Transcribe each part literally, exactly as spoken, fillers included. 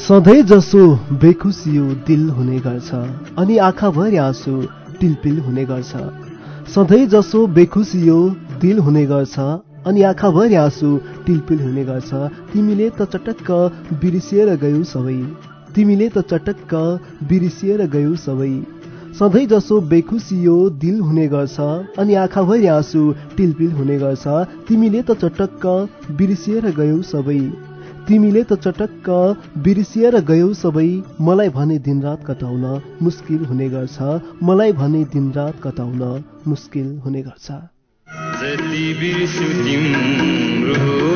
सधैँ जसो बेखुसियो दिल हुने गर्छ अनि आँखाभरि आँसु टिलपिल हुने गर्छ। सधैँ जसो बेखुसियो दिल हुने गर्छ अनि आँखाभरि आँसु टिलपिल हुने गर्छ। तिमीले त चटक्क बिर्सिएर गयौ सबै, तिमीले त चटक्क बिर्सिएर गयौ सबै। सधैँ जसो बेखुसियो दिल हुने गर्छ अनि आँखाभरि आँसु टिलपिल हुने गर्छ। तिमीले त चटक्क बिर्सिएर गयौ सबै, तिमीले त चटक्क बिर्सिएर गयौ सबै। मलाई भने दिनरात कटाउन मुस्किल हुने गर्छ, मलाई भने दिनरात कटाउन मुस्किल हुने गर्छ। जति बिर्सु तिम्रो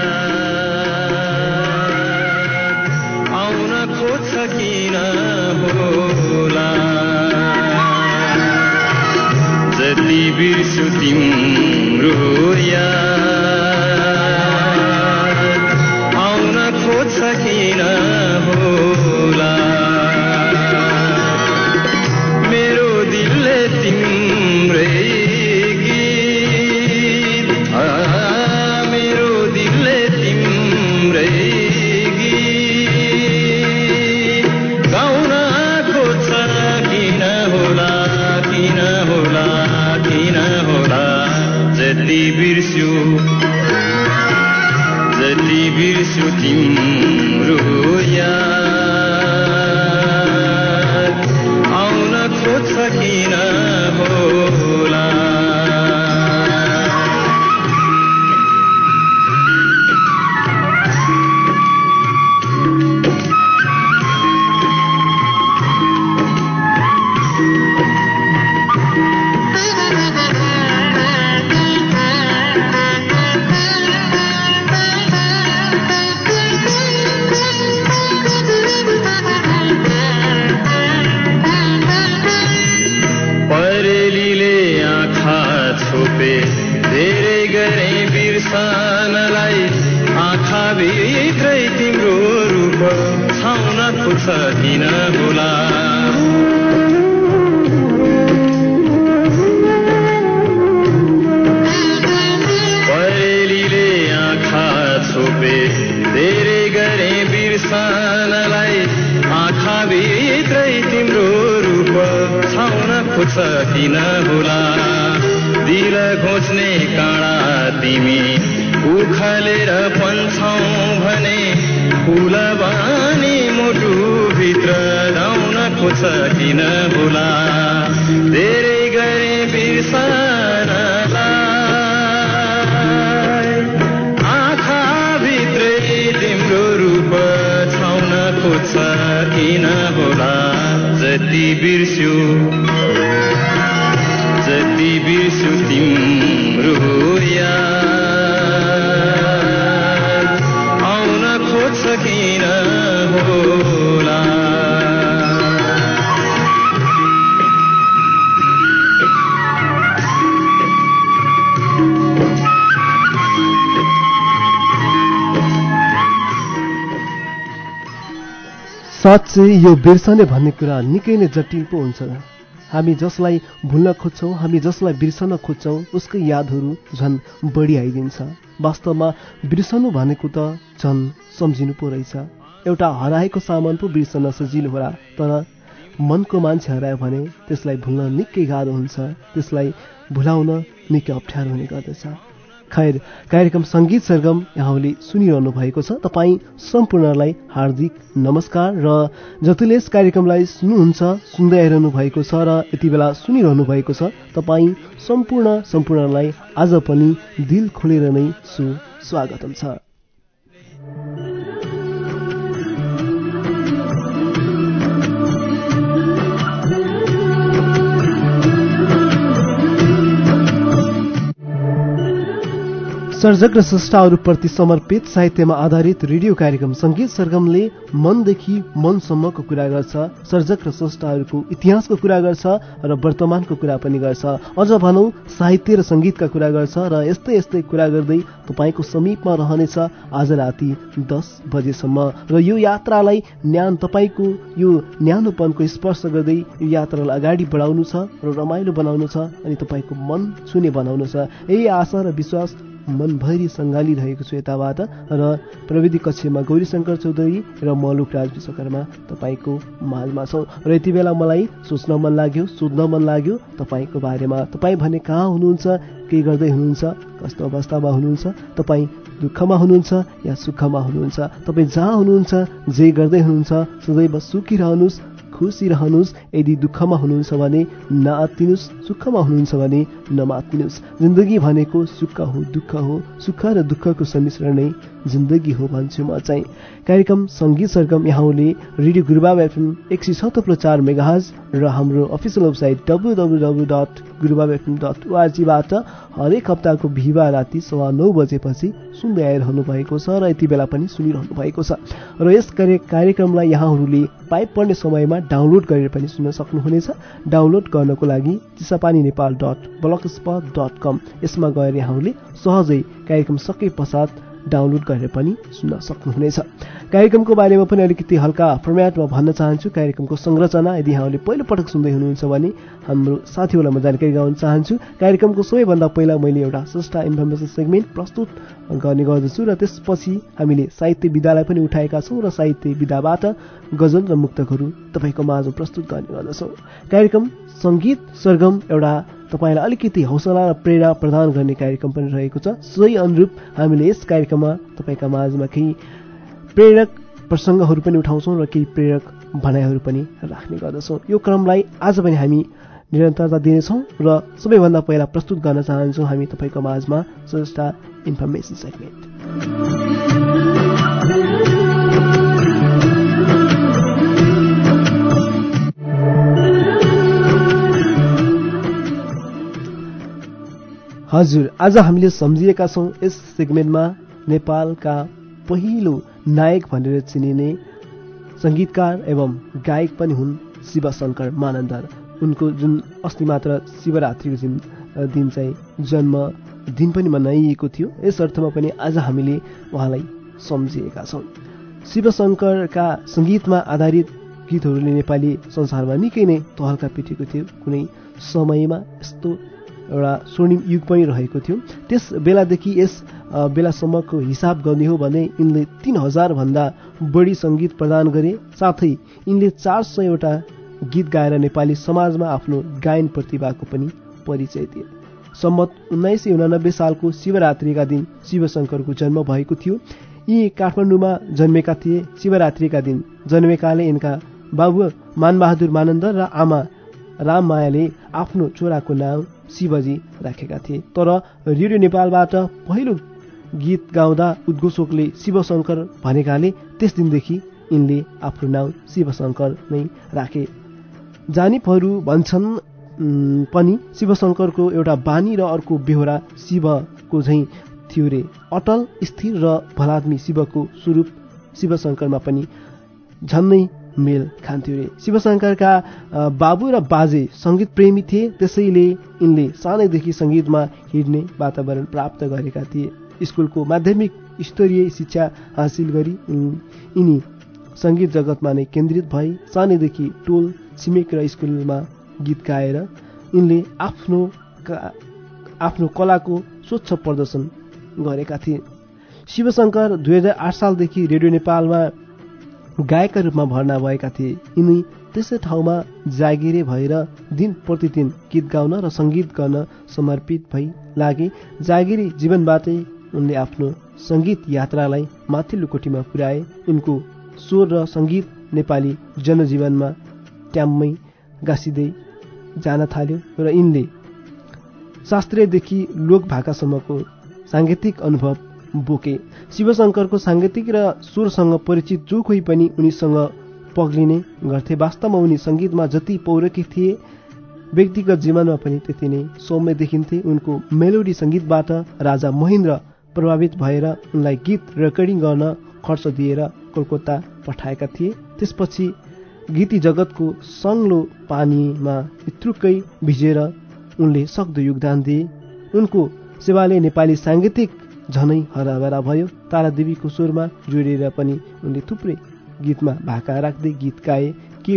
याद आउन खोज्छ किन होला, जति बिर्सु तिम्रो याद आउन खोज्छ किन होला। मेरो दिलले तिम्रै गीत, मेरो दिलले तिम्रै गीत गाउन खोज्छ किन होला, किन होला, किन होला। जति बिर्स्यो जति बिर्स्यो तिम्रो याद आउन खोज्छ किन होला। धेरै गरे बिर्सनलाई आँखाभित्रै तिम्रो रूप छाउन खोज्छ किन होला। परेलीले आँखा छोपे धेरै गरे बिर्सनलाई आँखाभित्रै तिम्रो रूप छाउन खोज्छ किन होला। दिल घोच्ने काँडा तिमी उखालेर पन्छौ भने फुल बानी मुटु भित्र जाउन खोज्छ किन होला। धेरै गरे बिर्सनलाई आँखा भित्रै तिम्रो रूप छाउन खोज्छ किन होला। जति बिर्स्यो जति बिर्स्यो तिम्रो याद आउन खोज्छ किन होला। साँच्चै यो बिर्सने भन्ने कुरा निकै नै जटिल पो हुन्छ। हामी जसलाई भुल्न खोज्छौँ, हामी जसलाई बिर्सन खोज्छौँ, उसकै यादहरू झन् बढी आइदिन्छ। वास्तवमा बिर्सनु भनेको त झन् सम्झिनु पो रहेछ। एउटा हराएको सामान पो बिर्सन सजिलो होला, तर मनको मान्छे हरायो भने त्यसलाई भुल्न निकै गाह्रो हुन्छ, त्यसलाई भुलाउन निकै अप्ठ्यारो हुने गर्दछ। खैर, कार्यक्रम सङ्गीत सरगम यहाँले सुनिरहनु भएको छ। तपाईँ सम्पूर्णलाई हार्दिक नमस्कार र जतिले यस कार्यक्रमलाई सुन्नुहुन्छ, सुन्दै आइरहनु भएको छ र यति बेला सुनिरहनु भएको छ, तपाईँ सम्पूर्ण सम्पूर्णलाई आज पनि दिल खोलेर नै सुस्वागतम छ। सर्जक र स्रष्टाहरूप्रति समर्पित साहित्यमा आधारित रेडियो कार्यक्रम सङ्गीत सरगमले मनदेखि मनसम्मको कुरा गर्छ, सर्जक र स्रष्टाहरूको इतिहासको कुरा गर्छ र वर्तमानको कुरा पनि गर्छ। अझ भनौँ साहित्य र सङ्गीतका कुरा गर्छ र यस्तै यस्तै कुरा गर्दै तपाईँको समीपमा रहनेछ आज राति दस बजेसम्म। र यो यात्रालाई न्यान तपाईँको यो न्यानोपनको स्पर्श गर्दै यो यात्रालाई अगाडि बढाउनु छ र रमाइलो बनाउनु छ अनि तपाईँको मन छुने बनाउनु छ। यही आशा र विश्वास मनभरि सङ्गालिरहेको छु यताबाट र प्रविधि कक्षमा गौरीशङ्कर चौधरी र म लोकराज विश्वकर्मा तपाईँको माझमा छौँ। र यति बेला मलाई सोच्न मन लाग्यो, सोध्न मन लाग्यो तपाईँको बारेमा। तपाईँ भने कहाँ हुनुहुन्छ, के गर्दै हुनुहुन्छ, कस्तो अवस्थामा हुनुहुन्छ, तपाईँ दुःखमा हुनुहुन्छ या सुखमा हुनुहुन्छ, तपाईँ जहाँ हुनुहुन्छ, जे गर्दै हुनुहुन्छ, सदैव सुखी रहनुहोस्, खुसी रहनुहोस्। यदि दुःखमा हुनुहुन्छ भने नआत्तिनुहोस्, सुखमा हुनुहुन्छ भने नमात्तिनुहोस्। जिन्दगी भनेको सुख हो, दुःख हो, सुख र दुःखको सम्मिश्रण नै जिन्दगी हो भन्छु म चाहिँ। कार्यक्रम सङ्गीत सरगम यहाँले रेडियो गुरुबाब एफएम एक सय छ थप्लो चार मेगाहर्ज र हाम्रो official website W W W dot गुरुबाब एफएम डट ओआरजीबाट हरेक हप्ताको बिहिबार राति सवा नौ बजेपछि सुन्दै आइरहनु भएको छ र यति बेला पनि सुनिरहनु भएको छ। र यस कार्यक्रमलाई यहाँहरूले पाइप पर्ने समयमा डाउनलोड गरेर पनि सुन्न सक्नुहुनेछ। डाउनलोड गर्नको लागि Chisapani Nepal dot blogspot dot com यसमा गएर यहाँहरूले सहजै कार्यक्रम सके पश्चात डाउनलोड गरेर पनि सुन्न सक्नुहुनेछ। कार्यक्रमको बारेमा पनि अलिकति हल्का फर्म्याटमा भन्न चाहन्छु। कार्यक्रमको संरचना यदि यहाँहरूले पहिलोपटक सुन्दै हुनुहुन्छ भने हाम्रो साथीहरूलाई म जानकारी गराउन चाहन्छु। कार्यक्रमको सबैभन्दा पहिला मैले एउटा स्रष्टा इन्फर्मेसन सेगमेन्ट प्रस्तुत गर्ने गर्दछु र त्यसपछि हामीले साहित्य विधालाई पनि उठाएका छौँ र साहित्य विधाबाट गजल र मुक्तकहरू तपाईँको माझमा प्रस्तुत गर्ने गर्दछौँ। कार्यक्रम सङ्गीत सरगम एउटा तपाईँलाई अलिकति हौसला र प्रेरणा प्रदान गर्ने कार्यक्रम पनि रहेको छ। सोही अनुरूप हामीले यस कार्यक्रममा तपाईँका माझमा केही प्रेरक प्रसङ्गहरू पनि उठाउँछौँ र केही प्रेरक भनाइहरू पनि राख्ने गर्दछौँ। यो क्रमलाई आज पनि हामी निरन्तरता दिनेछौँ र सबैभन्दा पहिला प्रस्तुत गर्न चाहन्छौँ हामी तपाईँको माझमा स्रष्टा इन्फर्मेसन सेगमेन्ट। हजुर, आज हामीले सम्झिएका छौँ यस सेगमेन्टमा नेपालका पहिलो नायक भनेर चिनिने सङ्गीतकार एवं गायक पनि हुन् शिवशङ्कर मानन्दर। उनको जुन अस्ति मात्र शिवरात्रिको दिन दिन चाहिँ जन्म दिन पनि मनाइएको थियो। यस अर्थमा पनि आज हामीले उहाँलाई सम्झिएका छौँ। शिवशङ्करका सङ्गीतमा आधारित गीतहरूले नेपाली संसारमा निकै नै तहल्का पिटेको थियो। कुनै समयमा यस्तो एउटा स्वर्णिम युग पनि रहेको थियो। त्यस बेलादेखि यस बेलासम्मको हिसाब गर्ने हो भने यिनले तीन हजारभन्दा बढी सङ्गीत प्रदान गरे। साथै यिनले चार सयवटा गीत गाएर नेपाली समाजमा आफ्नो गायन प्रतिभाको पनि परिचय दिए। सम्मत उन्नाइस सय उनानब्बे सालको शिवरात्रिका दिन शिवशङ्करको जन्म भएको थियो। यी काठमाडौँमा जन्मेका थिए। शिवरात्रिका दिन जन्मेकाले यिनका बाबु मानबहादुर मानन्द र आमा राममायाले आफ्नो छोराको नाम शिवजी राखेका थिए। तर रेडियो नेपालबाट पहिलो गीत गाउँदा उद्घोषकले शिवशङ्कर भनेकाले त्यस दिनदेखि यिनले आफ्नो नाम शिवशङ्कर नै राखे। जानिपहरू भन्छन् पनि शिवशङ्करको एउटा बानी र अर्को बेहोरा शिवको झैँ थियो रे। अटल, स्थिर र भलाद्मी शिवको स्वरूप शिवशङ्करमा पनि झन्नै मेल खान्थ्यो रे। शिवशङ्करका बाबु र बाजे सङ्गीत प्रेमी थिए, त्यसैले यिनले सानैदेखि सङ्गीतमा हिँड्ने वातावरण प्राप्त गरेका थिए। स्कुलको माध्यमिक स्तरीय शिक्षा हासिल गरी यिनी सङ्गीत जगतमा नै केन्द्रित भए। सानैदेखि टोल छिमेक र स्कुलमा गीत गाएर यिनले आफ्नो आफ्नो कलाको स्वच्छ प्रदर्शन गरेका थिए। शिवशङ्कर दुई हजार आठ सालदेखि रेडियो नेपालमा गायकका रूपमा भर्ना भएका थिए। यिनी त्यसै ठाउँमा जागिरे भएर दिन प्रतिदिन गीत गाउन र सङ्गीत गर्न समर्पित भई लागे। जागिरी जीवनबाटै उनले आफ्नो सङ्गीत यात्रालाई माथिल्लो कोटीमा पुर्याए। उनको स्वर र सङ्गीत नेपाली जनजीवनमा ट्याम्मै गाँसिँदै जान थाल्यो र यिनले शास्त्रीयदेखि लोक भाकासम्मको साङ्गीतिक अनुभव बोके। शिवशङ्करको साङ्गीतिक र स्वरसँग परिचित जो कोही पनि उनीसँग पग्लिने गर्थे। वास्तवमा उनी सङ्गीतमा जति पौरखी थिए, व्यक्तिगत जीवनमा पनि त्यति नै सौम्य देखिन्थे। उनको मेलोडी सङ्गीतबाट राजा महेन्द्र प्रभावित भएर उनलाई गीत रेकर्डिङ गर्न खर्च दिएर कलकत्ता पठाएका थिए। त्यसपछि गीती जगतको सङ्लो पानीमा इत्रुक्कै भिजेर उनले सक्दो योगदान दिए। उनको सेवाले नेपाली साङ्गीतिक झनै हराभरा भयो। तारादेवीको स्वरमा जोडिएर पनि उनले थुप्रै गीतमा भाका राख्दै गीत गाए। के हो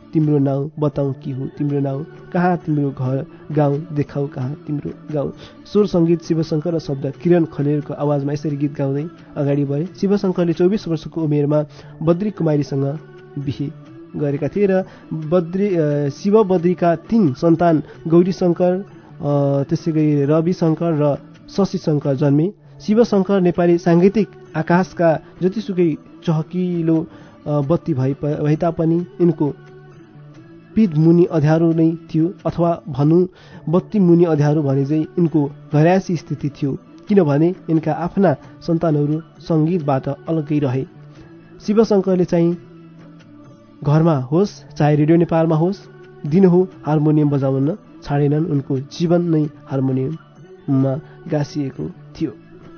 तिम्रो नाउँ बताऊ कि हो तिम्रो नाउँ कहाँ तिम्रो घर गाउँ देखाऊ कहाँ तिम्रो गाउँ। स्वर सङ्गीत शिवशङ्कर र शब्द किरण खलेरको आवाजमा यसरी गीत गाउँदै अगाडि बढे। शिवशङ्करले चौबिस वर्षको उमेरमा बद्री कुमारीसँग बिहे गरेका थिए र बद्री शिव बद्रीका तीन सन्तान गौरी शङ्कर त्यसै गरी रवि शङ्कर र शशि शङ्कर जन्मे। शिवशङ्कर नेपाली साङ्गीतिक आकाशका जतिसुकै चहकिलो बत्ती भए भए तापनि यिनको पिद मुनि अँध्यारो नै थियो, अथवा भनौँ बत्ती मुनि अँध्यारो भने चाहिँ यिनको घरायसी स्थिति थियो, किनभने यिनका आफ्ना सन्तानहरू सङ्गीतबाट अलग्गै रहे। शिवशङ्करले चाहिँ घरमा होस् चाहे रेडियो नेपालमा होस् दिनहु हार्मोनियम बजाउन छाडेनन्। उनको जीवन नै हार्मोनियममा गाँसिएको थियो।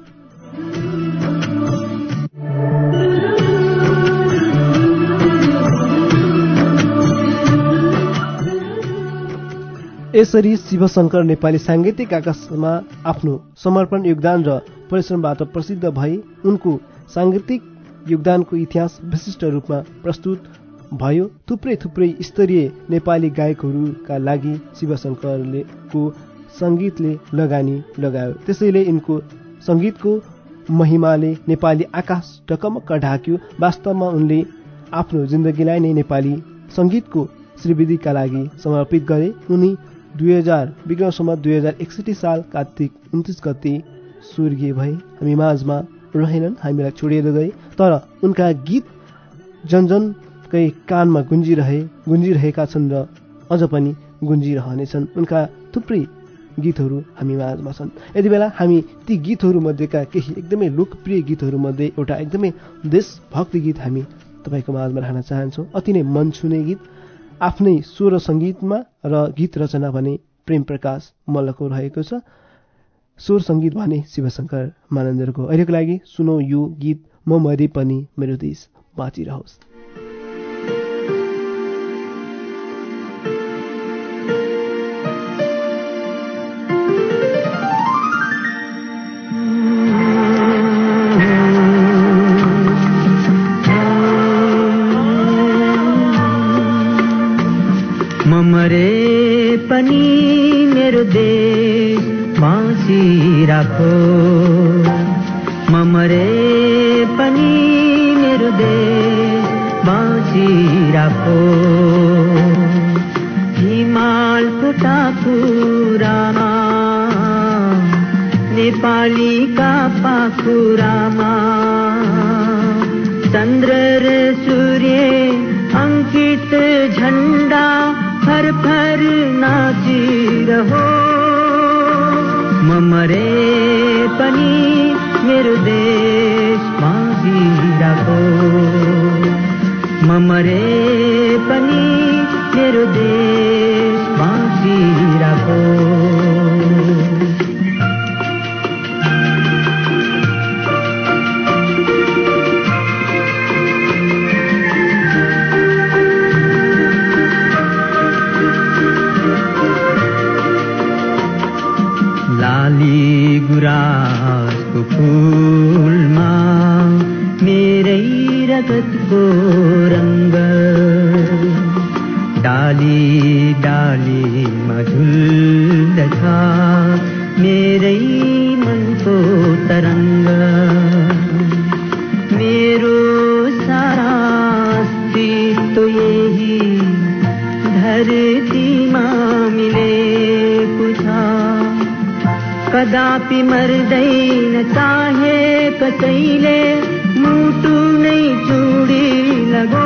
यसरी शिवशङ्कर नेपाली साङ्गीतिक आकाशमा आफ्नो समर्पण योगदान र परिश्रमबाट प्रसिद्ध भए। उनको साङ्गीतिक योगदानको इतिहास विशिष्ट रूपमा प्रस्तुत भयो। थुप्रै थुप्रै स्तरीय नेपाली गायकहरूका लागि शिवशङ्करले को सङ्गीतले लगानी लगायो। त्यसैले यिनको सङ्गीतको महिमाले नेपाली आकाश ढकमक्क ढाक्यो। वास्तवमा उनले आफ्नो जिन्दगीलाई नै नेपाली सङ्गीतको श्रीविधिका लागि समर्पित गरे। उनी दुई हजार विक्रम सम्वत दुई हजार एकसठी साल कार्तिक उन्तिस गते स्वर्गीय भए। हामी माझमा रहेनन्, हामीलाई छोडेर गए, तर उनका गीत जनजनकै कानमा गुन्जिरहे गुन्जिरहेका छन् र अझ पनि गुन्जिरहनेछन्। उनका थुप्रै गीतहरू हामी माझमा छन्। यति बेला हामी ती गीतहरूमध्येका केही एकदमै लोकप्रिय गीतहरूमध्ये एउटा एकदमै देशभक्ति गीत हामी तपाईँको माझमा राख्न चाहन्छौँ। अति नै मन छुने गीत, आफ्नै स्वर सङ्गीतमा र गीत रचना भने प्रेम प्रकाश मल्लको रहेको छ। स्वर सङ्गीत भने शिवशङ्कर मानन्दरको। अहिलेको लागि सुनौ यो गीत म मरे पनि मेरो देश बाँचिरहोस्। राखो ममरे पनि मेरो देश बाँची राखो। हिमालको टाकुरामा नेपालीका पाखुरामा चन्द्र र सूर्य अंकित झण्डा फरफर नाचिरहो। ममरे पनि मेरो देश बाँची राखो। ममरे पनि मेरो देश बाँची राखो। लाली गुराँसको फुलमा मेरै रगतको रङ्ग डाली डालीमा झुल्दछ मेरै मनको तरङ्ग। मेरो सारा अस्तित्व यही धरतीमा मिलेको छ। कदापि मर्दैन चाहे कसैले मुटु नै चुडी लगो।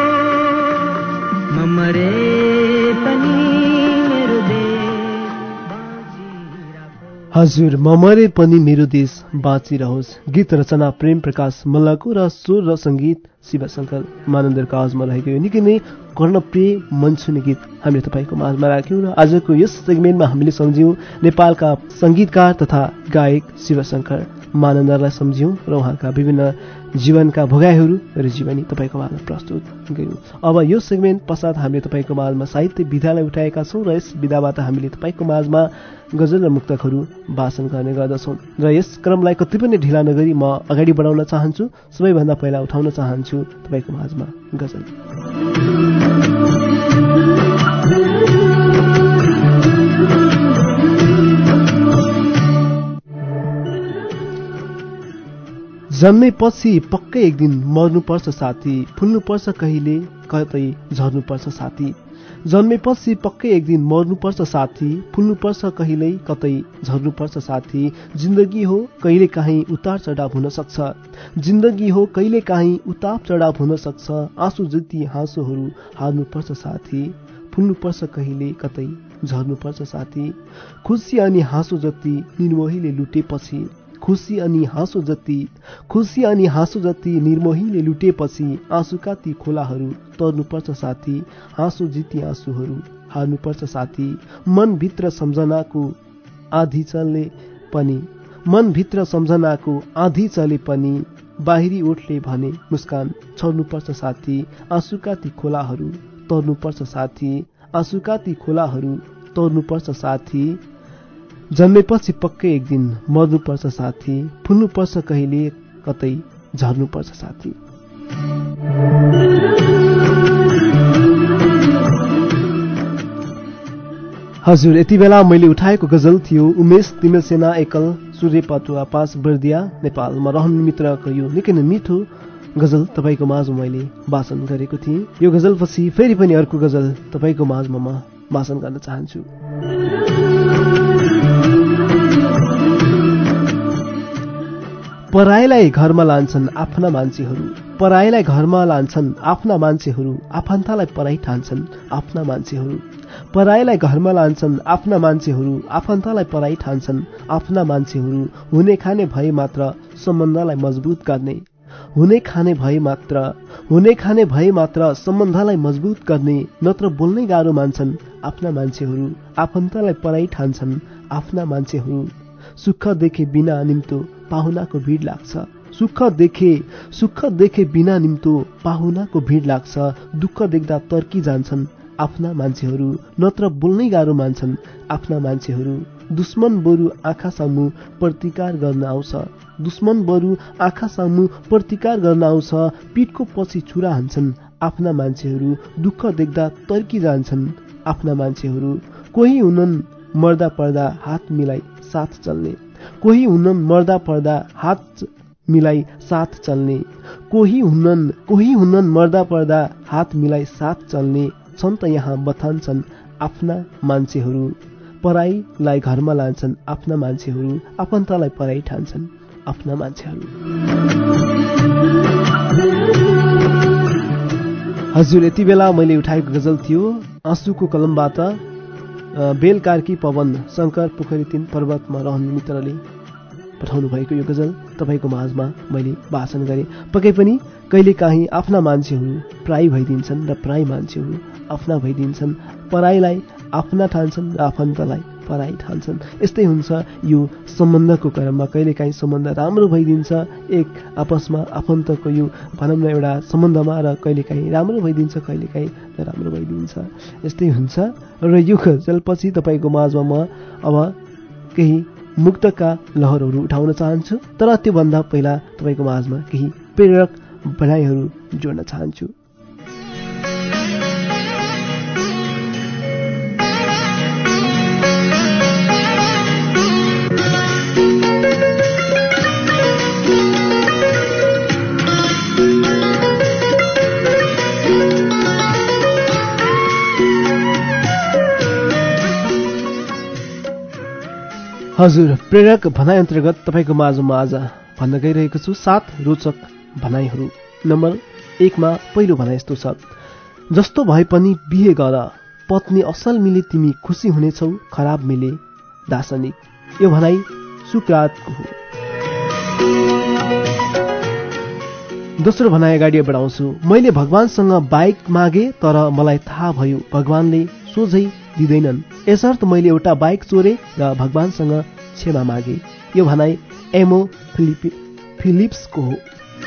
ममरे पनि मेरो देश बाँची राखो। हजुर, ममरे पनि मेरो देश बाँचिरहोस्। गीत रचना प्रेम प्रकाश मल्लको र स्वर र सङ्गीत शिवशङ्कर मानन्दरको आवाजमा रहेको यो निकै नै कर्णप्रिय मनछुने गीत हामीले तपाईँको माझमा राख्यौँ र आजको यस सेगमेन्टमा हामीले सम्झ्यौँ नेपालका सङ्गीतकार तथा गायक शिवशङ्कर मानन्दरलाई सम्झ्यौँ र उहाँका विभिन्न जीवनका भोगाइहरू र जीवनी तपाईँको माझमा प्रस्तुत गऱ्यौँ। अब यो सेगमेन्ट पश्चात हामीले तपाईँको माझमा साहित्य विधालाई उठाएका छौँ र यस विधाबाट हामीले तपाईँको माझमा गजल र मुक्तकहरू वाचन गर्ने गर्दछौँ र यस क्रमलाई कति पनि ढिला नगरी म अगाडि बढाउन चाहन्छु। सबैभन्दा पहिला उठाउन चाहन्छु तपाईँको माझमा गजल। जन्मेपछि पक्कै एक दिन मर्नुपर्छ साथी, फुल्नुपर्छ कहिले कतै झर्नुपर्छ साथी। जन्मेपछि पक्कै एक दिन मर्नुपर्छ साथी, फुल्नुपर्छ कहिल्यै कतै झर्नुपर्छ साथी। जिन्दगी हो कहिले काहीँ उतार चढाव हुन सक्छ, जिन्दगी हो कहिले काहीँ उतार चढाव हुन सक्छ। आँसु जति हाँसोहरू हार्नुपर्छ साथी, फुल्नुपर्छ कहिले कतै झर्नुपर्छ साथी। खुसी अनि हाँसो जति निर्मोहीले लुटेपछि, खुसी अनि हाँसो जति खुसी अनि हाँसो जति निर्मोहीले लुटेपछि आँसुका ती खोलाहरू तर्नुपर्छ साथी, हाँसो जिती आँसुहरू हार्नुपर्छ साथी। मनभित्र सम्झनाको आधी चले पनि मनभित्र सम्झनाको आधी चले पनि बाहिरी ओठले भने मुस्कान छर्नुपर्छ साथी। आँसुका ती खोलाहरू तर्नुपर्छ साथी, आँसुका ती खोलाहरू तर्नुपर्छ साथी। जन्मेपछि पक्कै एक दिन मर्नुपर्छ साथी, फुल्नुपर्छ कहिले कतै झर्नुपर्छ साथी। हजुर, यति बेला मैले उठाएको गजल थियो उमेश तिमेल सेना एकल सूर्य पटुवा पाँच बर्दिया नेपालमा रहने मित्रको यो निकै नै मिठो गजल तपाईँको माझमा मैले वाचन गरेको थिएँ। यो गजलपछि फेरि पनि अर्को गजल तपाईँको माझमा म वाचन गर्न चाहन्छु। पराईलाई घरमा लान्छन् आफ्ना मान्छेहरू, पराईलाई घरमा लान्छन् आफ्ना मान्छेहरू, आफन्तलाई पराई ठान्छन् आफ्ना मान्छेहरू। पराईलाई घरमा लान्छन् आफ्ना मान्छेहरू, आफन्तलाई पराई ठान्छन् आफ्ना मान्छेहरू। हुने खाने भए मात्र सम्बन्धलाई मजबुत गर्ने, हुने खाने भए मात्र हुने खाने भए मात्र सम्बन्धलाई मजबुत गर्ने। नत्र बोल्नै गाह्रो मान्छन् आफ्ना मान्छेहरू, आफन्तलाई पराई ठान्छन् आफ्ना मान्छेहरू। सुख देखे बिना निम्तो पाहुनाको भिड लाग्छ, सुख देखे सुख देखे बिना निम्तो पाहुनाको भिड लाग्छ। दुःख देख्दा तर्की जान्छन् आफ्ना मान्छेहरू, नत्र बोल्नै गाह्रो मान्छन् आफ्ना मान्छेहरू। दुश्मन बरु आँखा सामु प्रतिकार गर्न आउँछ, दुश्मन बरु आँखा सामु प्रतिकार गर्न आउँछ। पिठको पछि छुरा हान्छन् आफ्ना मान्छेहरू, दुःख देख्दा तर्की जान्छन् आफ्ना मान्छेहरू। कोही हुनन् मर्दा पर्दा हात मिलाई साथ चल्ने, कोही हुनन् मर्दा पर्दा हात मिलाई साथ चल्ने। कोही हुनन् कोही हुनन् मर्दा पर्दा हात मिलाई साथ चल्ने। छन् त यहाँ बथान्छन् आफ्ना मान्छेहरू, पराईलाई घरमा लान्छन् आफ्ना मान्छेहरू, आफन्तलाई पराई ठान्छन् आफ्ना मान्छेहरू। हजुर, यति बेला मैले उठाएको गजल थियो आँसुको कलमबाट बेलकार्की पवन शङ्कर पोखरी तीन पर्वतमा रहने मित्रले पठाउनु भएको यो गजल तपाईँको माझमा मैले वाचन गरेँ। पक्कै पनि कहिलेकाहीँ आफ्ना मान्छेहरू पराई भइदिन्छन् र पराई मान्छेहरू आफ्ना भइदिन्छन्, पराईलाई आफ्ना ठान्छन् र आफन्तलाई पराई ठान्छन्। यस्तै हुन्छ यो सम्बन्धको क्रममा। कहिलेकाहीँ सम्बन्ध राम्रो भइदिन्छ एक आपसमा आफन्तको यो भनौँ न एउटा सम्बन्धमा, र कहिलेकाहीँ राम्रो भइदिन्छ कहिलेकाहीँ नराम्रो भइदिन्छ। यस्तै हुन्छ र यो गजलपछि तपाईँको माझमा म अब केही मुक्तका लहरहरू उठाउन चाहन्छु, तर त्योभन्दा पहिला तपाईँको माझमा केही प्रेरक भनाइहरू जोड्न चाहन्छु। हजुर, प्रेरक भनाइ अन्तर्गत तपाईँको माझमा आज भन्न गइरहेको छु सात रोचक भनाइहरू। नम्बर एकमा पहिलो भनाइ यस्तो छ, जस्तो भए पनि बिहे गर, पत्नी असल मिले तिमी खुसी हुनेछौ, खराब मिले दार्शनिक। यो भनाइ सुकरातको हो। दोस्रो भनाइ अगाडि बढाउँछु, मैले भगवानसँग बाइक मागे तर मलाई थाहा भयो भगवानले सोझै दिँदैनन्, यसर्थ मैले एउटा बाइक चोरे र भगवानसँग क्षमा मागे। यो भनाइ एमो फिलिपि फिलिप्सको हो।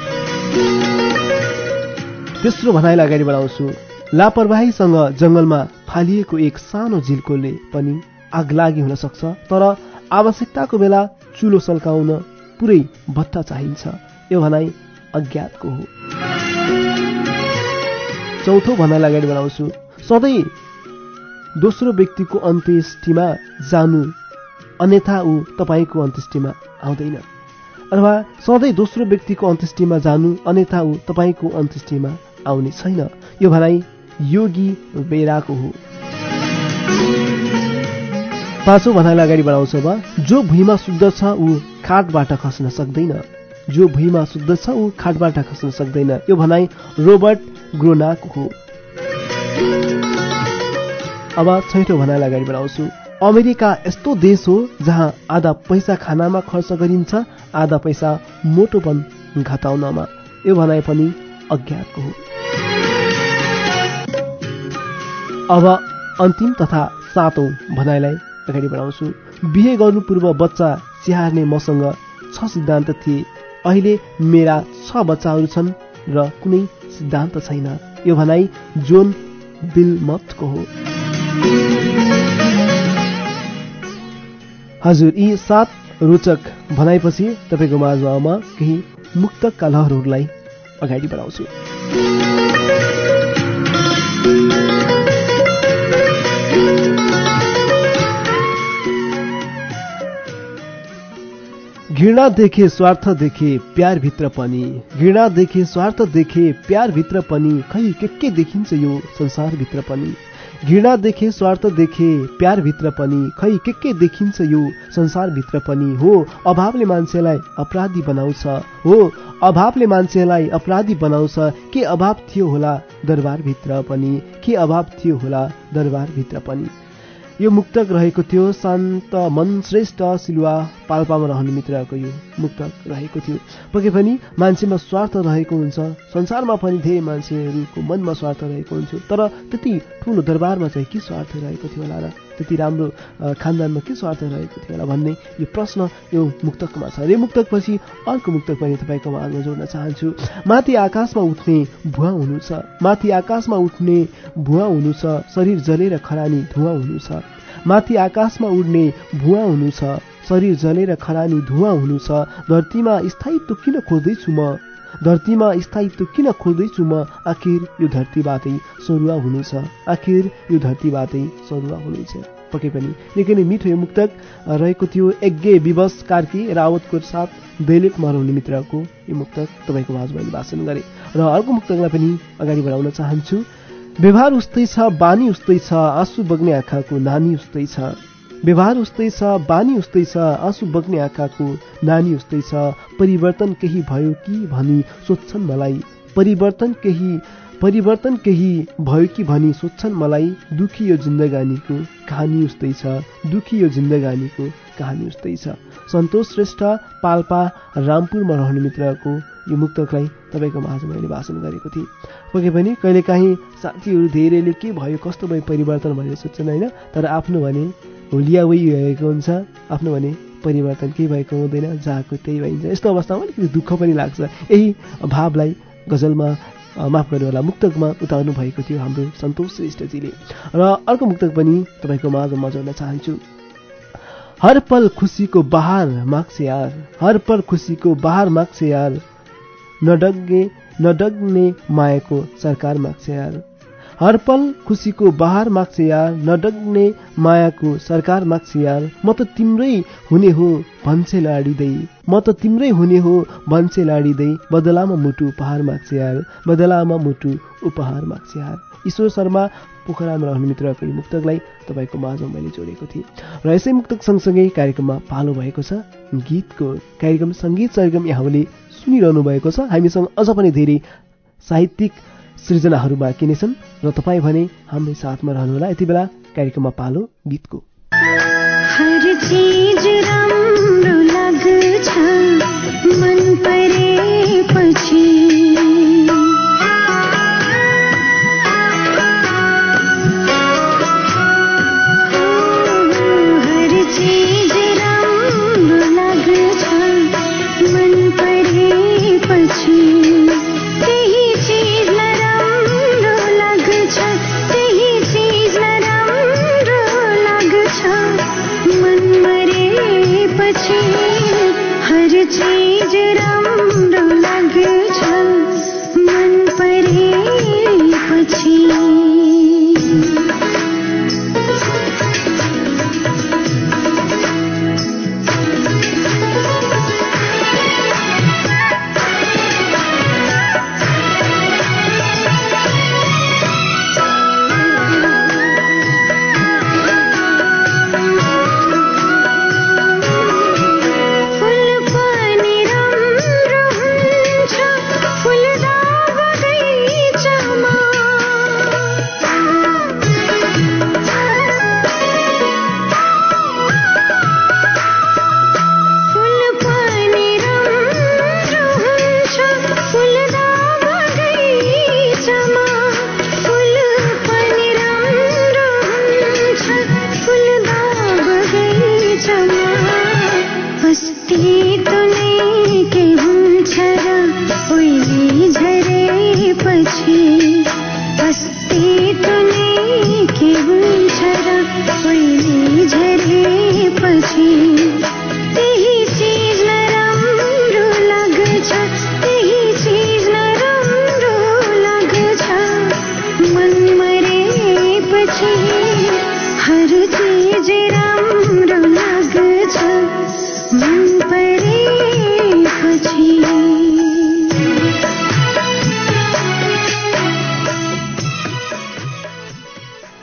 तेस्रो भनाइलाई अगाडि बढाउँछु, लापरवाहीसँग जङ्गलमा फालिएको एक सानो झिल्कोले पनि आगलागी हुन सक्छ, तर आवश्यकताको बेला चुलो सल्काउन पुरै भट्टा चाहिन्छ। यो भनाइ अज्ञातको हो। चौथो भनाइलाई अगाडि बढाउँछु। सधैँ दोस्रो व्यक्तिको अन्त्येष्टिमा जानु अन्यथा ऊ तपाईँको अन्त्येष्टिमा आउँदैन। अथवा सधैँ दोस्रो व्यक्तिको अन्त्येष्टिमा जानु अन्यथा ऊ तपाईँको अन्त्येष्टिमा आउने छैन। यो भनाइ योगी बेराको हो। पाँचौं भनाइलाई अगाडि बढाउँछ अब जो भुइँमा सुत्दछ ऊ खाटबाट खस्न सक्दैन। जो भुइँमा सुत्दछ ऊ खाटबाट खस्न सक्दैन। यो भनाइ रोबर्ट ग्रोनाको हो। अब छैठौं भनाइलाई अगाडि बढाउँछु। अमेरिका यस्तो देश हो जहाँ आधा पैसा खानामा खर्च गरिन्छ, आधा पैसा मोटोपन घटाउनमा। यो भनाइ पनि अज्ञातको हो। अब अन्तिम तथा सातौं भनाइलाई अगाडि बढाउँछु। बिहे गर्नु पूर्व बच्चा स्याहार्ने मसँग छ सिद्धान्त थिए, अहिले मेरा छ बच्चाहरू छन् र कुनै सिद्धान्त छैन। यो भनाइ जोन बिलमटको हो। हजुर, यी सात रोचक भनाइपछि तपाईँको माझमा म केही मुक्तकका लहरहरूलाई अगाडि बढाउँछु। घृणा देखे स्वार्थ देखे प्यार भित्र पनि, घृणा देखे स्वार्थ देखे प्यार भित्र पनि, खै के के देखिन्छ यो संसार भित्र पनि। घृणा देखे स्वार्थ देखे प्यार भित्र पनि, खै के के देखिन्छ यो संसार भित्र पनि। हो अभावले मान्छेलाई अपराधी बनाउँछ, हो अभावले मान्छेलाई अपराधी बनाउँछ। के अभाव थियो होला दरबार भित्र पनि, के अभाव थियो होला दरबार भित्र पनि। यो मुक्तक रहेको थियो शान्त मन श्रेष्ठ सिलुवा पाल्पामा रहने मित्रको यो मुक्तक रहेको थियो। पक्कै पनि मान्छेमा स्वार्थ रहेको हुन्छ, संसारमा पनि धेरै मान्छेहरूको मनमा स्वार्थ रहेको हुन्थ्यो, तर त्यति ठुलो दरबारमा चाहिँ के स्वार्थ रहेको थियो होला र, त्यति राम्रो खानदानमा के स्वार्थ रहेको थियो होला भन्ने यो प्रश्न यो मुक्तकमा छ। यो मुक्तकपछि अर्को मुक्तक पनि तपाईँको माझमा जोड्न चाहन्छु। माथि आकाशमा उठ्ने भुवा हुनु छ, माथि आकाशमा उठ्ने भुवा हुनु छ, शरीर जलेर खरानी धुवा हुनु छ। माथि आकाशमा उड्ने भुवा हुनु छ, शरीर जलेर खरानी धुवा हुनु छ। धरतीमा स्थायित्व किन खोज्दैछु म, धरतीमा स्थायित्व किन खोज्दैछु म, आखिर यो धरतीबाटै सरुवा हुनु छ, आखिर यो धरतीबाटै सरुवा हुनु छ। पक्कै पनि निकै नै मिठो यो मुक्तक रहेको थियो। यज्ञ विवश कार्की रावतको साथ दैलेख मराउने मित्रको यो मुक्तक तपाईँको माझमा मैले वाचन गरेँ र अर्को मुक्तकलाई पनि अगाडि बढाउन चाहन्छु। व्यवहार उस्तै छ बानी उस्तै छ, आँसु बग्ने आँखाको नानी उस्तै छ। व्यवहार उस्तै छ बानी उस्तै छ, आँसु बग्ने आँखाको नानी उस्तै छ। परिवर्तन केही भयो कि भनी सोध्छन् मलाई, परिवर्तन केही परिवर्तन केही भयो कि भनी सोध्छन् मलाई। दुखी यो जिन्दगानीको कहानी उस्तै छ, दुखी यो जिन्दगानीको कहानी उस्तै छ। सन्तोष श्रेष्ठ पाल्पा रामपुरमा रहने मित्रको यो मुक्तकलाई तपाईँको माझमा मैले वाचन गरेको थिएँ। पक्कै पनि कहिलेकाहीँ साथीहरू धेरैले के भयो कस्तो भयो परिवर्तन भनेर सोध्छन् होइन, तर आफ्नो भने होलिया वही भएको हुन्छ, आफ्नो भने परिवर्तन केही भएको हुँदैन, जहाँको त्यही भइन्छ। यस्तो अवस्थामा अलिकति दुःख पनि लाग्छ। यही भावलाई गजलमा माफ गर्नु होला मुक्तकमा उतार्नु भएको थियो हाम्रो सन्तोष श्रेष्ठजीले। र अर्को मुक्तक पनि तपाईँको माझमा म जोड्न चाहन्छु। हर पल खुसीको बहार माग्छ यार, हर पल खुसीको बहार माग्छ यार, नडग्ने नडग्ने मायाको सरकार माग्छ यार। हर पल खुसीको बहार माग्छ यार, नडग्ने मायाको सरकार माग्छ यार। म त तिम्रै हुने हो भन्छे लाडिँदै, म त तिम्रै हुने हो भन्छे लाडिँदै, बदलामा मुटु उपहार माग्छ यार, बदलामा मुटु उपहार माग्छ यार। ईश्वर शर्मा पोखरामा रहने मित्रको यो मुक्तकलाई तपाईँको माझमा मैले जोडेको थिएँ र यसै मुक्तक सँगसँगै कार्यक्रममा पालो भएको छ गीतको। कार्यक्रम सङ्गीत सरगम यहाँले सुनिरहनु भएको छ। हामीसँग अझ पनि धेरै साहित्यिक सृजनाहरू बाँकी नै छन् र तपाईँ भने हाम्रै साथमा रहनुहोला। यति बेला कार्यक्रममा पालो गीतको। हर चीज राम्रो लाग्छ मन परेपछि, हर चीज राम्रो लाग्छ मन परेपछि, त्यही चीज नराम्रो लाग्छ, त्यही चीज नराम्रो लाग्छ मन मरेपछि। हर चीज राम्रो लाग्छ मन परेपछि।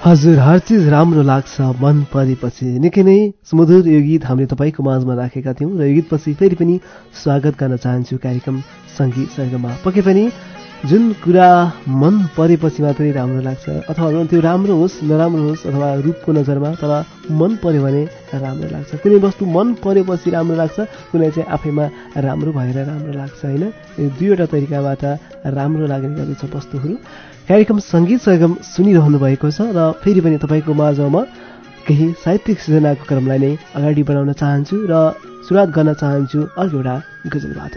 हजुर, हर चिज राम्रो लाग्छ मन परेपछि। निकै नै सुमधुर यो गीत हामीले तपाईँको माझमा राखेका थियौँ र यो गीतपछि फेरि पनि स्वागत गर्न चाहन्छु कार्यक्रम सङ्गीत सरगममा। पक्कै पनि जुन कुरा मन परेपछि मात्रै राम्रो लाग्छ, अथवा त्यो राम्रो होस् नराम्रो होस्, अथवा रूपको नजरमा, तर मन पर्यो भने राम्रो लाग्छ। कुनै वस्तु मन परेपछि राम्रो लाग्छ, कुनै चाहिँ आफैमा राम्रो भएर राम्रो लाग्छ, होइन? यो दुईवटा तरिकाबाट राम्रो लाग्ने गर्दछ वस्तुहरू। कार्यक्रम सङ्गीत सरगम सुनिरहनु भएको छ र फेरि पनि तपाईँको माझमा केही साहित्यिक सृजनाको क्रमलाई नै अगाडि बढाउन चाहन्छु र सुरुवात गर्न चाहन्छु अर्को एउटा गजलबाट।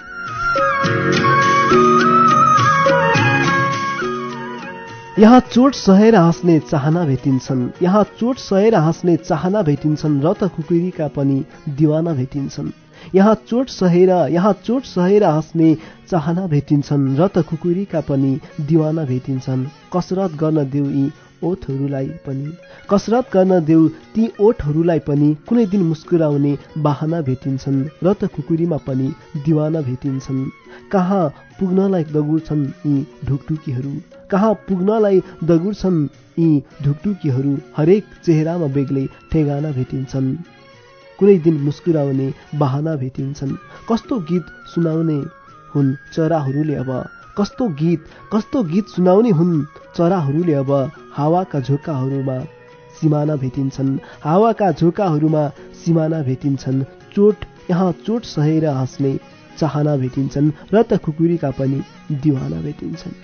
यहाँ चोट सहेर हाँस्ने चाहना भेटिन्छन्, यहाँ चोट सहेर हाँस्ने चाहना भेटिन्छन्, र त खुकुरीका पनि दिवाना भेटिन्छन्। यहाँ चोट सहेर यहाँ चोट सहेर हाँस्ने चाहना भेटिन्छन्, र त खुकुरीका पनि दिवाना भेटिन्छन्। कसरत गर्न देऊ यी ओठहरूलाई पनि, कसरत गर्न देऊ ती ओठहरूलाई पनि, कुनै दिन मुस्कुराउने बाहना भेटिन्छन्, र त खुकुरीमा पनि दिवाना भेटिन्छन्। कहाँ पुग्नलाई दगुर्छन् यी ढुकढुकीहरू, कहाँ पुग्नलाई दगुर्छन् यी ढुकढुकीहरू, हरेक चेहरामा बेग्लै ठेगाना भेटिन्छन्, कुनै दिन मुस्कुराउने बाहना भेटिन्छन्। कस्तो गीत सुनाउने हुन् चराहरूले अब, कस्तो गीत कस्तो गीत सुनाउने हुन् चराहरूले अब, हावाका झोकाहरूमा सिमाना भेटिन्छन्, हावाका झोकाहरूमा सिमाना भेटिन्छन्। चोट यहाँ चोट सहेर हाँस्ने चाहना भेटिन्छन्, र त खुकुरीका पनि दिवाना भेटिन्छन्।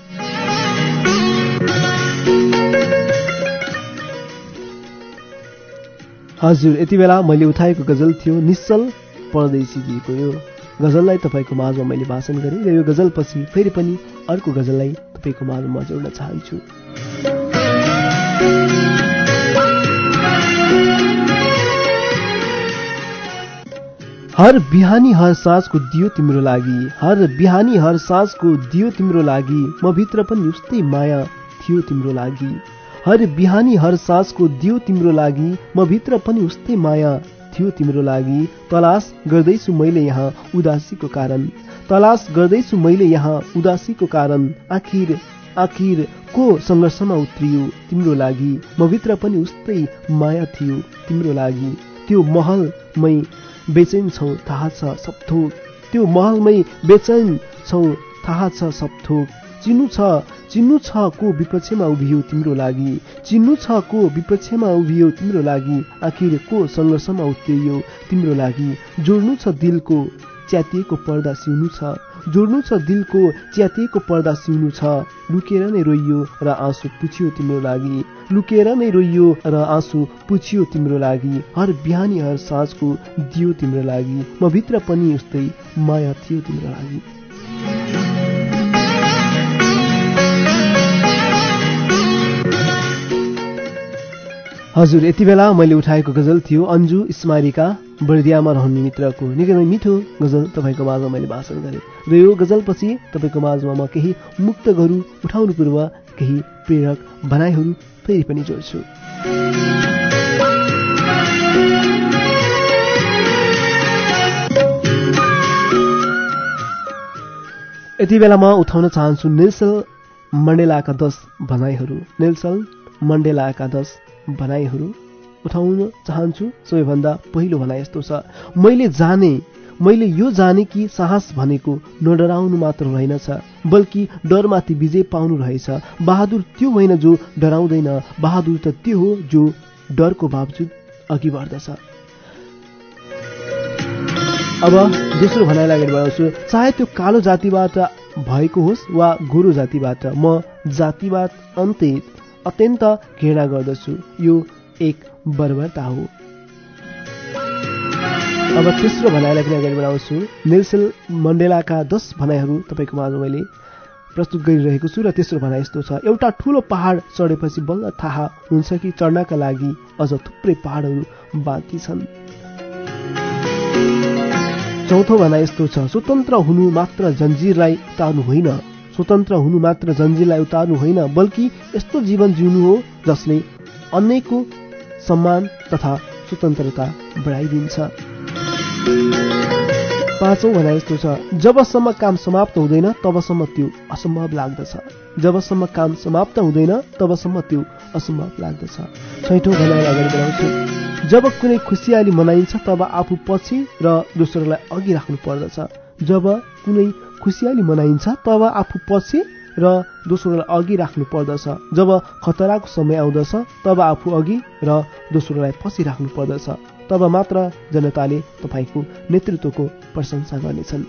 हजुर, यति बेला मैले उठाएको गजल थियो निश्चल परदेशीजीको। यो गजललाई तपाईँको माझमा मैले भाषण गरेँ र यो गजलपछि फेरि पनि अर्को गजललाई तपाईँको माझमा जोड्न चाहन्छु। हर बिहानी हर साँझको दियो तिम्रो लागि, हर बिहानी हर साँझको दियो तिम्रो लागि, म भित्र पनि उस्तै माया थियो तिम्रो लागि। हर बिहानी हर साँझको दियो तिम्रो लागि, म भित्र पनि उस्तै माया थियो तिम्रो लागि। तलास गर्दैछु मैले यहाँ उदासीको कारण, तलास गर्दैछु मैले यहाँ उदासीको कारण, आखिर आखिर को सङ्घर्षमा उत्रियो तिम्रो लागि, म भित्र पनि उस्तै माया थियो तिम्रो लागि। त्यो महलमै बेचैन छौ थाहा छ सब थोक, त्यो महलमै बेचैन छौ थाहा छ सब थोक। चिन्नु छ चिन्नु छ को विपक्षमा उभियो तिम्रो लागि, चिन्नु छ को विपक्षमा उभियो तिम्रो लागि, आखिर को सङ्घर्षमा उत्रियो तिम्रो लागि। जोड्नु छ दिलको च्यातिएको पर्दा सिउनु छ, जोड्नु छ दिलको च्यातिएको पर्दा सिउनु छ, लुकेर नै रोइयो र आँसु पुछियो तिम्रो लागि, लुकेर नै रोइयो र आँसु पुछियो तिम्रो लागि। हर बिहानी हर साँझको दियो तिम्रो लागि, म भित्र पनि उस्तै माया थियो तिम्रो लागि। हजुर, यति बेला मैले उठाएको गजल थियो अन्जु इस्मारीका बर्दियामा रहने मित्रको। निकै नै मिठो गजल तपाईँको माझमा मैले भाषण गरेँ र यो गजलपछि तपाईँको माझमा म केही मुक्तकहरू उठाउनु पूर्व केही प्रेरक भनाइहरू फेरि पनि जोड्छु। यति बेला म उठाउन चाहन्छु नेल्सन मण्डेलाका दस भनाइहरू, नेल्सन मण्डेलाका दस भनाइहरू उठाउन चाहन्छु। सबैभन्दा पहिलो भनाइ यस्तो छ, मैले जाने मैले यो जाने कि साहस भनेको नडराउनु मात्र रहेनछ, बल्कि डरमाथि विजय पाउनु रहेछ। बहादुर त्यो होइन जो डराउँदैन, बहादुर त त्यो हो जो डरको बावजुद अघि बढ्दछ। अब दोस्रो भनाइलाई अगाडि बढाउँछु, चाहे त्यो कालो जातिबाट भएको होस् वा गोरो जातिबाट, म जातिवाद अन्त्य अत्यन्त घृणा गर्दछु, यो एक बर्बरता हो। अब तेस्रो भनाइलाई पनि अगाडि बढाउँछु, नेल्सन मण्डेलाका दस भनाइहरू तपाईँको माझमा मैले प्रस्तुत गरिरहेको छु र तेस्रो भनाइ यस्तो छ, एउटा ठुलो पहाड चढेपछि बल्ल थाहा हुन्छ कि चढ्नका लागि अझ थुप्रै पहाडहरू बाँकी छन्। चौथो भनाइ यस्तो छ, स्वतन्त्र हुनु मात्र जन्जिरलाई उतार्नु होइन, स्वतन्त्र हुनु मात्र जन्जिरलाई उतार्नु होइन, बल्कि यस्तो जीवन जिउनु हो जसले अन्यको सम्मान तथा स्वतन्त्रता बढाइदिन्छ। पाँचौं भनाइ यस्तो छ, जबसम्म काम समाप्त हुँदैन तबसम्म त्यो असम्भव लाग्दछ। जबसम्म काम समाप्त हुँदैन तबसम्म त्यो असम्भव लाग्दछ। छैठौं भनाइ अगाडि बढाउँछु, जब कुनै खुसियाली मनाइन्छ तब आफू पछि र दोस्रोलाई अघि राख्नु पर्दछ। जब कुनै खुसियाली मनाइन्छ तब आफू पछि र दोस्रोलाई अघि राख्नु पर्दछ। जब खतराको समय आउँदछ तब आफू अघि र दोस्रोलाई पछि राख्नु पर्दछ। तब मात्र जनताले तपाईँको नेतृत्वको प्रशंसा गर्नेछन्।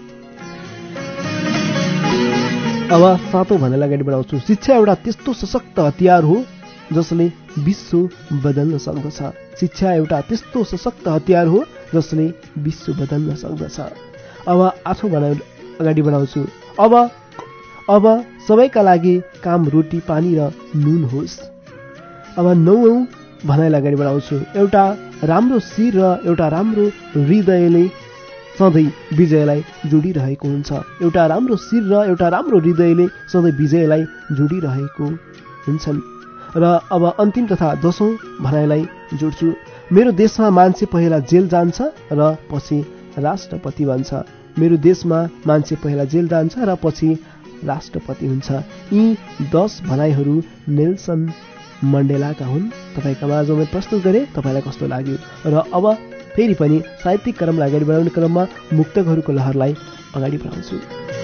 अब सातौं भनाइलाई अगाडि बढाउँछु, शिक्षा एउटा त्यस्तो सशक्त हतियार हो जसले विश्व बदल्न सक्दछ। शिक्षा एउटा त्यस्तो सशक्त हतियार हो जसले विश्व बदल्न सक्दछ। अब आठौं भनाइ अगाडि बढाउँछु, अब अब सबैका लागि काम रोटी पानी र नुन होस्। अब नौौं भनाइलाई अगाडि बढाउँछु, एउटा राम्रो शिर र एउटा राम्रो हृदयले सधैँ विजयलाई जोडिरहेको हुन्छ। एउटा राम्रो शिर र एउटा राम्रो हृदयले सधैँ विजयलाई जोडिरहेको हुन्छन्। र अब अन्तिम तथा दशौं भनाइलाई जोड्छु, मेरो देशमा मान्छे पहिला जेल जान्छ र पछि राष्ट्रपति बन्छ। मेरो देशमा मान्छे पहिला जेल जान्छ र पछि राष्ट्रपति हुन्छ। यी दस भनाइहरू नेल्सन मण्डेलाका हुन्। तपाईँका माझमा मैले प्रस्तुत गरेँ, तपाईँलाई कस्तो लाग्यो? र अब फेरि पनि साहित्यिक क्रमलाई अगाडि बढाउने क्रममा मुक्तकहरूको लहरलाई अगाडि बढाउँछु।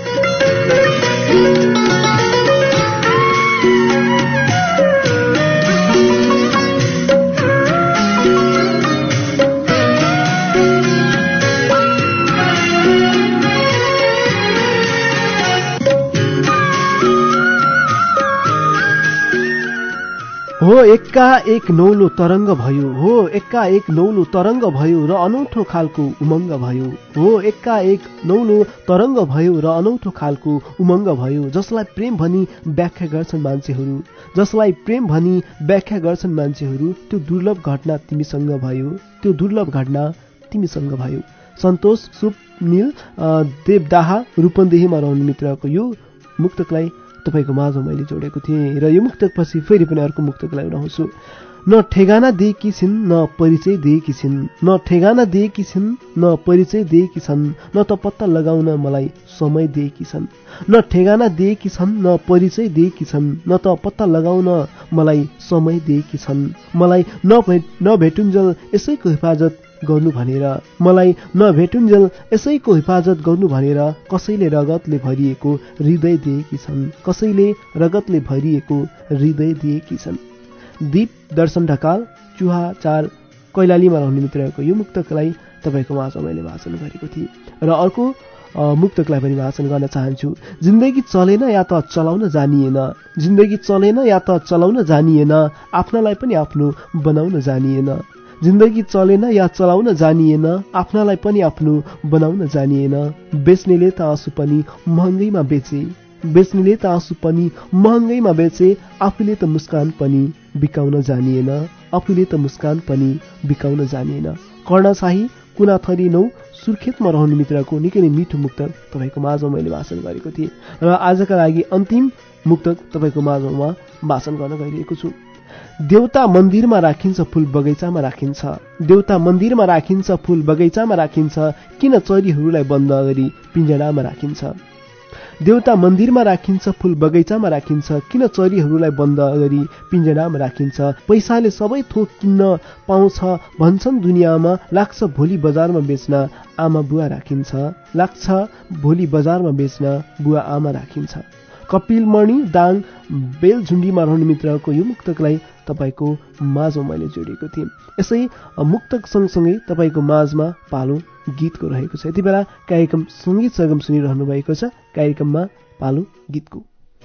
हो एक्का एक नौलो तरङ्ग भयो, हो एक्का एक नौलो तरङ्ग भयो र अनौठो खालको उमङ्ग भयो। हो एक्का एक नौलो तरङ्ग भयो र अनौठो खालको उमङ्ग भयो। जसलाई प्रेम भनी व्याख्या गर्छन् मान्छेहरू, जसलाई प्रेम भनी व्याख्या गर्छन् मान्छेहरू, त्यो दुर्लभ घटना तिमीसँग भयो, त्यो दुर्लभ घटना तिमीसँग भयो। सन्तोष सुपनिल देवदाहा रूपन्देहीमा रहने मित्रको यो मुक्तकलाई तपाईँको माझमा मैले जोडेको थिएँ। र यो मुक्तक पछि फेरि पनि अर्को मुक्तकलाई उठाउँछु। न ठेगाना दिएकी छिन् न परिचय दिएकी छिन्, न ठेगाना दिएकी छिन् न परिचय दिएकी छन्, न त पत्ता लगाउन मलाई समय दिएकी छन्। न ठेगाना दिएकी छन् न परिचय दिएकी छन्, न त पत्ता लगाउन मलाई समय दिएकी छन्। मलाई नभे नभेटुन्जेल यसैको हिफाजत गर्नु भनेर, मलाई नभेटुन्जेल यसैको हिफाजत गर्नु भनेर कसैले रगतले भरिएको हृदय दिएकी छन्, कसैले रगतले भरिएको हृदय दिएकी छन्। दीप दर्शन ढकाल चुहा चार कैलालीमा रहने मित्रको यो मुक्तकलाई तपाईँको माझमा मैले वाचन गरेको थिएँ। र अर्को मुक्तकलाई पनि वाचन गर्न चाहन्छु। जिन्दगी चलेन या त चलाउन जानिएन, जिन्दगी चलेन या त चलाउन जानिएन, आफ्नालाई पनि आफ्नो बनाउन जानिएन। जिन्दगी चलेन या चलाउन जानिएन, आफ्नालाई पनि आफ्नो बनाउन जानिएन। बेच्नेले त आँसु पनि महँगैमा बेचे, बेच्नेले त आँसु पनि महँगैमा बेचे, आफूले त मुस्कान पनि बिकाउन जानिएन, आफूले त मुस्कान पनि बिकाउन जानिएन। कर्णशाही कुनाथरी नौ सुर्खेतमा रहने मित्रको निकै नै मिठो मुक्तक तपाईँको माझमा मैले वाचन गरेको थिएँ। र आजका लागि अन्तिम मुक्तक तपाईँको माझमा वाचन गर्न गइरहेको छु। देउता मन्दिरमा राखिन्छ फूल बगैँचामा राखिन्छ, देउता मन्दिरमा राखिन्छ फूल बगैँचामा राखिन्छ, किन चरीहरूलाई बन्द गरी पिंजडामा राखिन्छ। देउता मन्दिरमा राखिन्छ फूल बगैँचामा राखिन्छ, किन चरीहरूलाई बन्द गरी पिंजडामा राखिन्छ। पैसाले सबै थोक किन्न पाउँछ भन्छन् दुनियाँमा, लाग्छ भोलि बजारमा बेच्न आमा बुवा राखिन्छ, लाग्छ भोलि बजारमा बेच्न बुवा आमा राखिन्छ। कपिलमणि दाङ बेलझुन्डीमा रहने मित्रको यो मुक्तकलाई तपाईँको माझमा मैले जोडेको थिएँ। यसै मुक्तक सँगसँगै तपाईँको माझमा पालो गीतको रहेको छ। यति बेला कार्यक्रम सङ्गीत सरगम सुनिरहनु भएको छ। कार्यक्रममा पालो गीतको।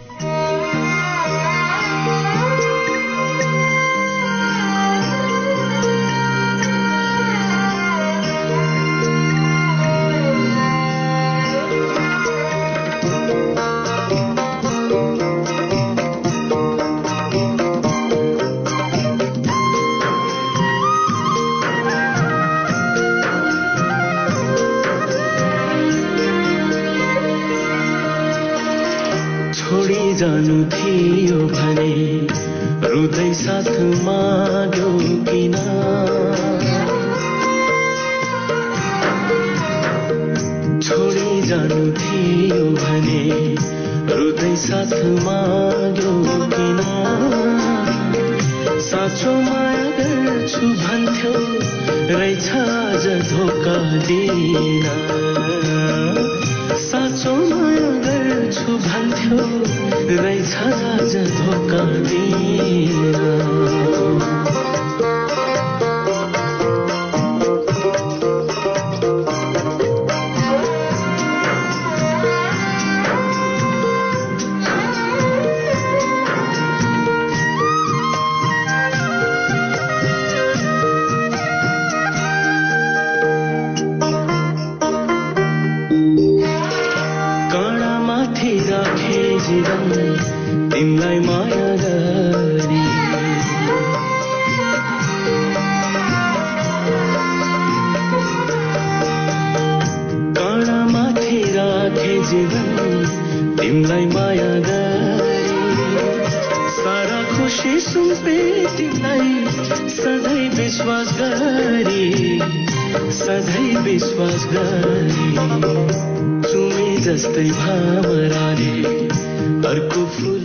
जानु थियो भने रुदै साथ माग्यो किन, जानु थियो भने रुदै साथ माग्यो किन साँचो माया गर्छु भन्थ्यो रहेछ आज धोका दिन साँचो माया गर्छु भन्थ्यो रहेछ आज धोका दिन तिमलाई माया गरी काँडामाथि राखे जीवन तिमलाई माया गरी सारा खुसी सुम्पे तिमलाई सधैँ विश्वास गरी सधैँ विश्वास गरी चुमे जस्तै भावराले अर्को फुल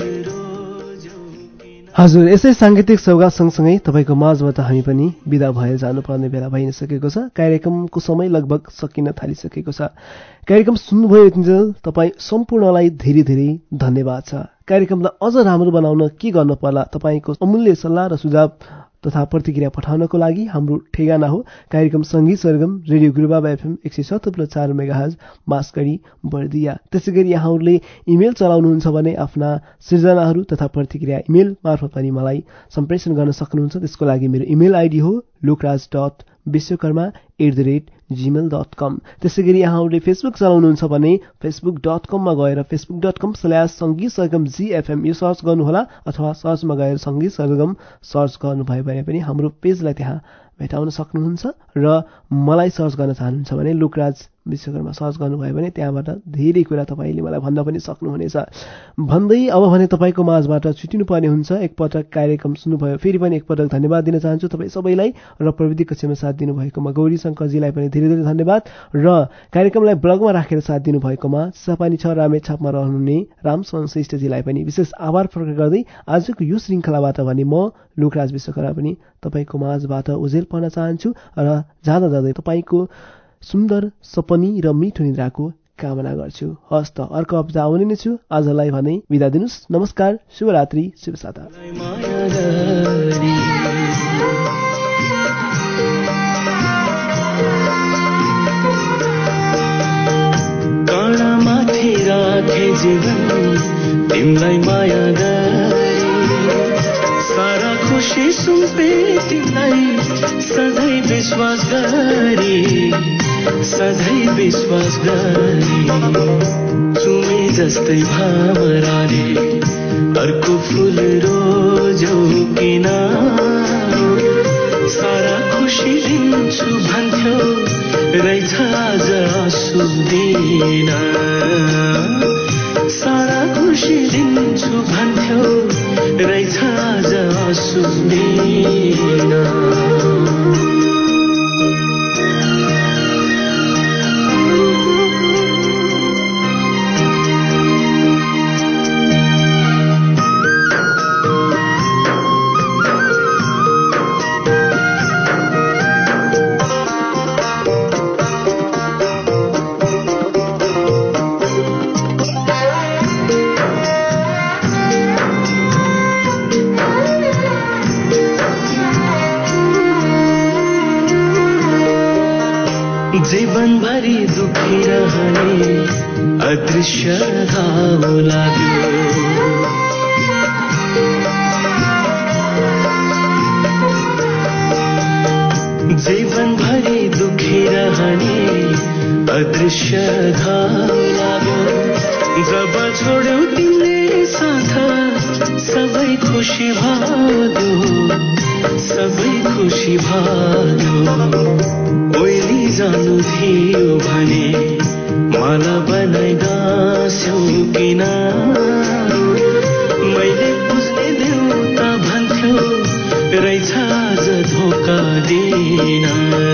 हजुर यसै सांगीतिक सौगात सँगसँगै तपाईँको माझबाट हामी पनि बिदा भएर जानुपर्ने बेला भइ सकेको छ कार्यक्रमको समय लगभग सकिन थालिसकेको छ कार्यक्रम सुन्नुभयो यतिन्जेल तपाईँ सम्पूर्णलाई धेरै धेरै धन्यवाद छ कार्यक्रमलाई अझ राम्रो बनाउन के गर्नु पर्ला तपाईँको अमूल्य सल्लाह र सुझाव तथा प्रतिक्रिया पठाउनको लागि हाम्रो ठेगाना हो कार्यक्रम संगीत सरगम रेडियो गुरुबाबा एफएम एक सय सत्र थुप्रो चार मेगाहर्ज मास्कडी बर्दिया त्यसै गरी यहाँहरूले इमेल चलाउनुहुन्छ भने आफ्ना सृजनाहरू तथा प्रतिक्रिया इमेल मार्फत पनि मलाई सम्प्रेषण गर्न सक्नुहुन्छ त्यसको लागि मेरो इमेल आइडी हो Lokraj dot Bishwakarma at the rate Gmail dot com त्यसै गरी यहाँहरूले फेसबुक चलाउनुहुन्छ भने फेसबुक डट कममा गएर फेसबुक डट कम स्ल्यास सङ्गीत सरगम जिएफएम यो सर्च गर्नुहोला अथवा सर्चमा गएर सङ्गीत सरगम सर्च गर्नुभयो भने पनि हाम्रो पेजलाई त्यहाँ भेटाउन सक्नुहुन्छ र मलाई सर्च गर्न चाहनुहुन्छ भने लोकराज विश्वकर्मा सर्च गर्नुभयो भने त्यहाँबाट धेरै कुरा तपाईँले मलाई भन्न पनि सक्नुहुनेछ भन्दै अब भने तपाईँको माझबाट छुटिनुपर्ने हुन्छ एकपटक कार्यक्रम सुन्नुभयो फेरि पनि एकपटक धन्यवाद दिन चाहन्छु तपाईँ सबैलाई र प्रविधि कक्षमा साथ दिनुभएकोमा गौरी शङ्करजीलाई पनि धेरै धेरै धन्यवाद र कार्यक्रमलाई ब्लगमा राखेर साथ दिनुभएकोमा चिसापानी छ रामेछापमा रहनुहुने रामशरण श्रेष्ठजीलाई पनि विशेष आभार प्रकट गर्दै आजको यो श्रृङ्खलाबाट भने म लोकराज विश्वकर्मा पनि तपाईँको माझबाट उजेल पर्न चाहन्छु र जाँदा जाँदै तपाईँको सुन्दर सपनी र मिठो निद्राको कामना गर्छु हस्त अर्को हप्ता आउने नै छु आजलाई भने बिदा दिनुस् नमस्कार शुभरात्रि शुभ साता काँडामाथि राखे जीवन तिमलाई माया गरी सारा खुसी सुम्पे तिमलाई सधैँ विश्वास गरी सधैँ विश्वास गरी चुमे जस्तै भावराले अर्को फुल रोजौ किन सारा खुसी दिन्छु भन्थ्यो रहेछ आज आँसु दिन सारा खुसी दिन्छु भन्थ्यो रहेछ आज आँसु दिन जीवनभरि दुखी रहने अदृश्य घाउ लाग्यो जीवनभरि दुखी रहने अदृश्य घाउ लाग्यो जब छोड्यौ तिमीले साथ सबै खुसी भाग्यो सबै खुसी भाग्यो ओइली जानु थियो भने माला बनाइ गाँस्यौ किन मैले बुझ्ने देउता भन्थ्यो रहेछ आज धोका दिन